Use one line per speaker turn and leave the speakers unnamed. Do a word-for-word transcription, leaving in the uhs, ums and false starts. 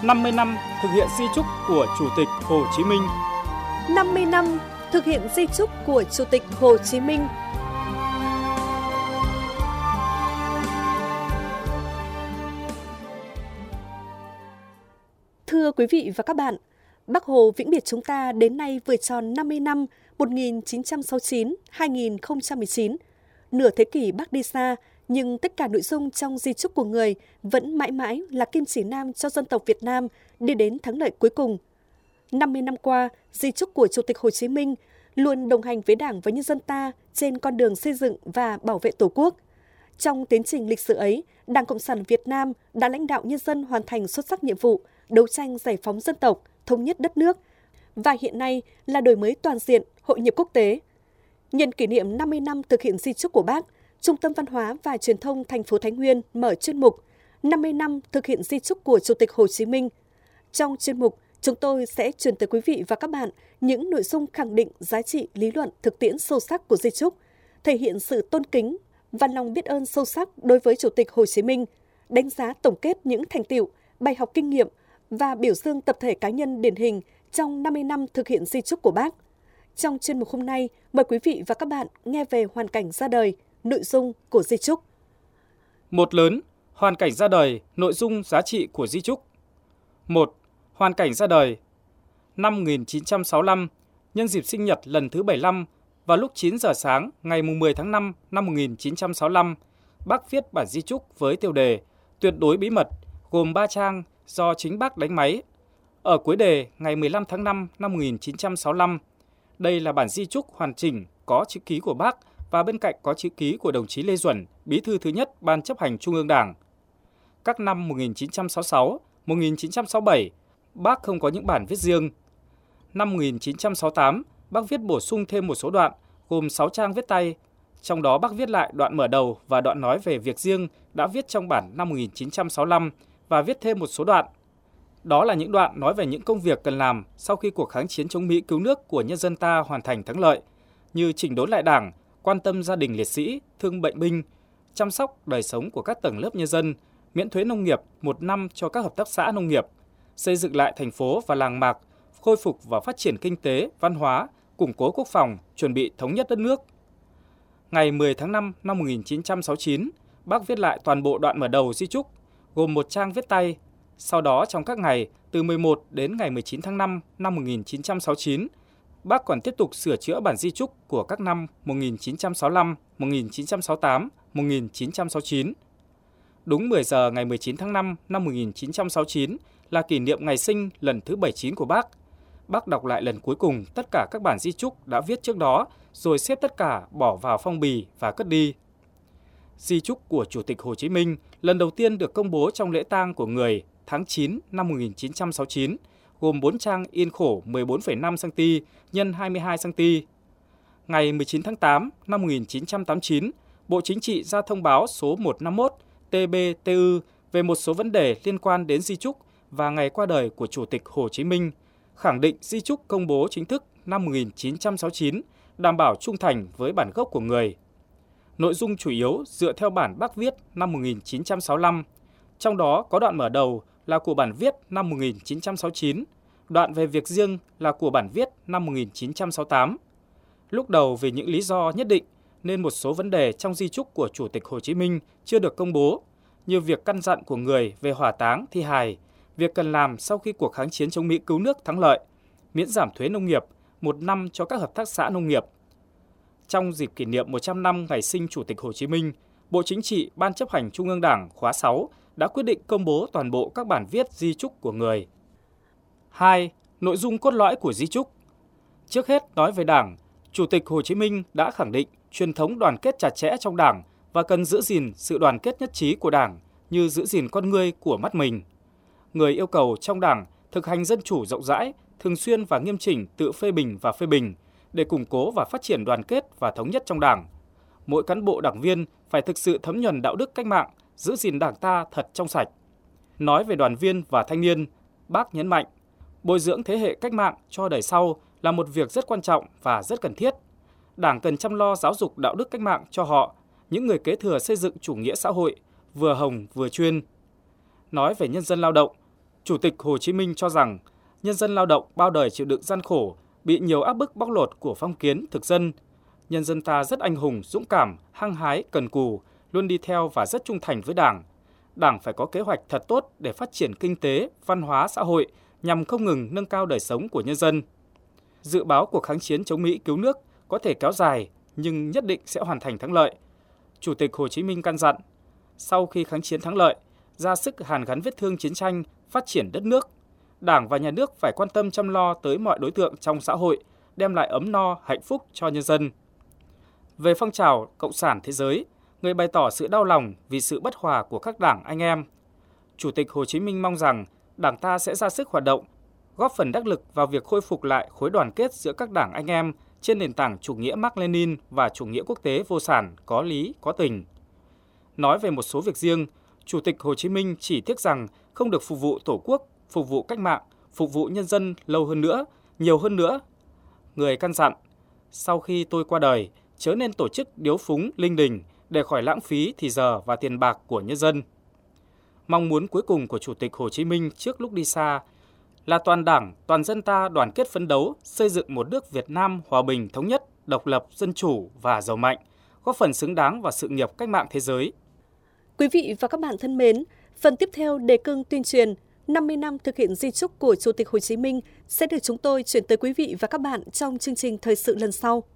năm mươi năm thực hiện di chúc của Chủ tịch Hồ Chí Minh.
năm mươi năm thực hiện di chúc của Chủ tịch Hồ Chí Minh. Thưa quý vị và các bạn, Bác Hồ vĩnh biệt chúng ta đến nay vừa tròn năm mươi năm, một nghìn chín trăm sáu mươi chín đến hai nghìn không trăm mười chín. Nửa thế kỷ Bác đi xa, nhưng tất cả nội dung trong di chúc của người vẫn mãi mãi là kim chỉ nam cho dân tộc Việt Nam đi đến thắng lợi cuối cùng. năm mươi năm qua, di chúc của Chủ tịch Hồ Chí Minh luôn đồng hành với Đảng và nhân dân ta trên con đường xây dựng và bảo vệ Tổ quốc. Trong tiến trình lịch sử ấy, Đảng Cộng sản Việt Nam đã lãnh đạo nhân dân hoàn thành xuất sắc nhiệm vụ đấu tranh giải phóng dân tộc, thống nhất đất nước, và hiện nay là đổi mới toàn diện, hội nhập quốc tế. Nhân kỷ niệm năm mươi năm thực hiện di chúc của Bác, Trung tâm Văn hóa và Truyền thông thành phố Thái Nguyên mở chuyên mục năm mươi năm thực hiện di chúc của Chủ tịch Hồ Chí Minh. Trong chuyên mục, chúng tôi sẽ truyền tới quý vị và các bạn những nội dung khẳng định giá trị lý luận thực tiễn sâu sắc của di chúc, thể hiện sự tôn kính và lòng biết ơn sâu sắc đối với Chủ tịch Hồ Chí Minh, đánh giá tổng kết những thành tựu, bài học kinh nghiệm và biểu dương tập thể cá nhân điển hình trong năm mươi năm thực hiện di chúc của Bác. Trong chuyên mục hôm nay, mời quý vị và các bạn nghe về hoàn cảnh ra đời, nội dung của di chúc.
Một lớn, hoàn cảnh ra đời, nội dung giá trị của di chúc. Một. Hoàn cảnh ra đời. Năm một nghìn chín trăm sáu mươi lăm, nhân dịp sinh nhật lần thứ bảy mươi lăm, vào lúc chín giờ sáng ngày mười tháng năm năm một nghìn chín trăm sáu mươi lăm, Bác viết bản di chúc với tiêu đề Tuyệt đối bí mật, gồm ba trang do chính Bác đánh máy. Ở cuối đề ngày mười lăm tháng năm năm một nghìn chín trăm sáu mươi lăm, đây là bản di chúc hoàn chỉnh có chữ ký của Bác và bên cạnh có chữ ký của đồng chí Lê Duẩn, Bí thư thứ nhất Ban chấp hành Trung ương Đảng. Các năm một nghìn chín trăm sáu mươi sáu, một nghìn chín trăm sáu mươi bảy, Bác không có những bản viết riêng. Năm một nghìn chín trăm sáu mươi tám, Bác viết bổ sung thêm một số đoạn, gồm sáu trang viết tay. Trong đó Bác viết lại đoạn mở đầu và đoạn nói về việc riêng đã viết trong bản năm một nghìn chín trăm sáu mươi lăm và viết thêm một số đoạn. Đó là những đoạn nói về những công việc cần làm sau khi cuộc kháng chiến chống Mỹ cứu nước của nhân dân ta hoàn thành thắng lợi, như chỉnh đốn lại Đảng, quan tâm gia đình liệt sĩ, thương bệnh binh, chăm sóc đời sống của các tầng lớp nhân dân, miễn thuế nông nghiệp một năm cho các hợp tác xã nông nghiệp, xây dựng lại thành phố và làng mạc, khôi phục và phát triển kinh tế, văn hóa, củng cố quốc phòng, chuẩn bị thống nhất đất nước. Ngày mười tháng năm năm một nghìn chín trăm sáu mươi chín, Bác viết lại toàn bộ đoạn mở đầu di chúc, gồm một trang viết tay. Sau đó trong các ngày từ mười một đến ngày mười chín tháng năm năm một nghìn chín trăm sáu mươi chín, Bác còn tiếp tục sửa chữa bản di chúc của các năm một nghìn chín trăm sáu mươi lăm, một nghìn chín trăm sáu mươi tám, một nghìn chín trăm sáu mươi chín. Đúng mười giờ ngày mười chín tháng năm năm một nghìn chín trăm sáu mươi chín là kỷ niệm ngày sinh lần thứ bảy mươi chín của Bác. Bác đọc lại lần cuối cùng tất cả các bản di chúc đã viết trước đó, rồi xếp tất cả bỏ vào phong bì và cất đi. Di chúc của Chủ tịch Hồ Chí Minh lần đầu tiên được công bố trong lễ tang của người tháng chín năm một nghìn chín trăm sáu mươi chín, gồm bốn trang in khổ mười bốn phẩy năm xăng-ti-mét nhân hai mươi hai xăng-ti-mét. Ngày mười chín tháng tám năm một nghìn chín trăm tám mươi chín, Bộ Chính trị ra thông báo số một trăm năm mươi mốt T B T U về một số vấn đề liên quan đến di chúc và ngày qua đời của Chủ tịch Hồ Chí Minh, khẳng định di chúc công bố chính thức năm một nghìn chín trăm sáu mươi chín đảm bảo trung thành với bản gốc của người. Nội dung chủ yếu dựa theo bản Bác viết năm một nghìn chín trăm sáu mươi lăm, trong đó có đoạn mở đầu là của bản viết năm một nghìn chín trăm sáu mươi chín, đoạn về việc riêng là của bản viết năm một nghìn chín trăm sáu mươi tám. Lúc đầu vì những lý do nhất định nên một số vấn đề trong di chúc của Chủ tịch Hồ Chí Minh chưa được công bố, như việc căn dặn của người về hỏa táng thi hài, việc cần làm sau khi cuộc kháng chiến chống Mỹ cứu nước thắng lợi, miễn giảm thuế nông nghiệp một năm cho các hợp tác xã nông nghiệp. Trong dịp kỷ niệm một trăm năm ngày sinh Chủ tịch Hồ Chí Minh, Bộ Chính trị Ban chấp hành Trung ương Đảng khóa sáu đã quyết định công bố toàn bộ các bản viết di chúc của người. Hai. Nội dung cốt lõi của di chúc. Trước hết nói về Đảng, Chủ tịch Hồ Chí Minh đã khẳng định truyền thống đoàn kết chặt chẽ trong Đảng và cần giữ gìn sự đoàn kết nhất trí của Đảng như giữ gìn con ngươi của mắt mình. Người yêu cầu trong Đảng thực hành dân chủ rộng rãi, thường xuyên và nghiêm chỉnh tự phê bình và phê bình để củng cố và phát triển đoàn kết và thống nhất trong Đảng. Mỗi cán bộ đảng viên phải thực sự thấm nhuần đạo đức cách mạng, giữ gìn Đảng ta thật trong sạch. Nói về đoàn viên và thanh niên, Bác nhấn mạnh, bồi dưỡng thế hệ cách mạng cho đời sau là một việc rất quan trọng và rất cần thiết. Đảng cần chăm lo giáo dục đạo đức cách mạng cho họ, những người kế thừa xây dựng chủ nghĩa xã hội, vừa hồng vừa chuyên. Nói về nhân dân lao động, Chủ tịch Hồ Chí Minh cho rằng nhân dân lao động bao đời chịu đựng gian khổ, bị nhiều áp bức bóc lột của phong kiến thực dân. Nhân dân ta rất anh hùng, dũng cảm, hăng hái, cần cù, luôn đi theo và rất trung thành với Đảng. Đảng phải có kế hoạch thật tốt để phát triển kinh tế, văn hóa, xã hội nhằm không ngừng nâng cao đời sống của nhân dân. Dự báo cuộc kháng chiến chống Mỹ cứu nước có thể kéo dài nhưng nhất định sẽ hoàn thành thắng lợi. Chủ tịch Hồ Chí Minh căn dặn, sau khi kháng chiến thắng lợi, ra sức hàn gắn vết thương chiến tranh, phát triển đất nước. Đảng và Nhà nước phải quan tâm chăm lo tới mọi đối tượng trong xã hội, đem lại ấm no, hạnh phúc cho nhân dân. Về phong trào Cộng sản thế giới, người bày tỏ sự đau lòng vì sự bất hòa của các đảng anh em. Chủ tịch Hồ Chí Minh mong rằng Đảng ta sẽ ra sức hoạt động, góp phần đắc lực vào việc khôi phục lại khối đoàn kết giữa các đảng anh em trên nền tảng chủ nghĩa Mác-Lênin và chủ nghĩa quốc tế vô sản, có lý, có tình. Nói về một số việc riêng, Chủ tịch Hồ Chí Minh chỉ tiếc rằng không được phục vụ Tổ quốc, phục vụ cách mạng, phục vụ nhân dân lâu hơn nữa, nhiều hơn nữa. Người căn dặn, sau khi tôi qua đời, chớ nên tổ chức điếu phúng, linh đình để khỏi lãng phí thì giờ và tiền bạc của nhân dân. Mong muốn cuối cùng của Chủ tịch Hồ Chí Minh trước lúc đi xa là toàn Đảng, toàn dân ta đoàn kết phấn đấu, xây dựng một nước Việt Nam hòa bình, thống nhất, độc lập, dân chủ và giàu mạnh, góp phần xứng đáng vào sự nghiệp cách mạng thế giới.
Quý vị và các bạn thân mến, phần tiếp theo đề cương tuyên truyền năm mươi năm thực hiện di chúc của Chủ tịch Hồ Chí Minh sẽ được chúng tôi chuyển tới quý vị và các bạn trong chương trình thời sự lần sau.